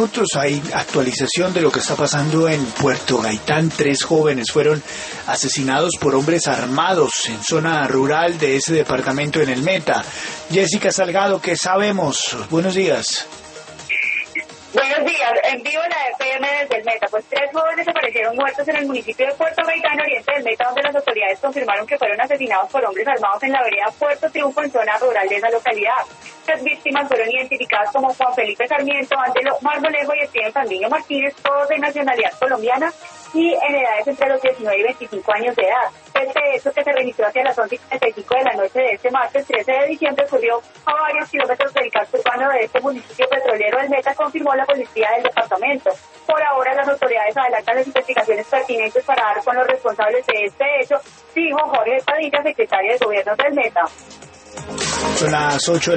minutos hay actualización de lo que está pasando en Puerto Gaitán. 3 jóvenes fueron asesinados por hombres armados en zona rural de ese departamento en el Meta. Jessica Salgado, ¿qué sabemos? Buenos días. Buenos días, en vivo la EPM desde el Meta. Pues 3 jóvenes aparecieron muertos en el municipio de Puerto Gaitán, oriente del Meta, donde las autoridades confirmaron que fueron asesinados por hombres armados en la vereda Puerto Triunfo, en zona rural de esa localidad. Las víctimas fueron identificadas como Juan Felipe Sarmiento, Ángelo Marmolejo y Steven Fandiño Martínez, todos de nacionalidad colombiana y en edades entre los 19 y 25 años de edad. Este hecho, que se registró hacia las 11:45 de la noche de este martes 13 de diciembre, ocurrió a varios kilómetros del casco urbano de este municipio petrolero del Meta, confirmó la policía del departamento. Por ahora, las autoridades adelantan las investigaciones pertinentes para dar con los responsables de este hecho, dijo Jorge Padilla, secretario de Gobierno del Meta. Son las 8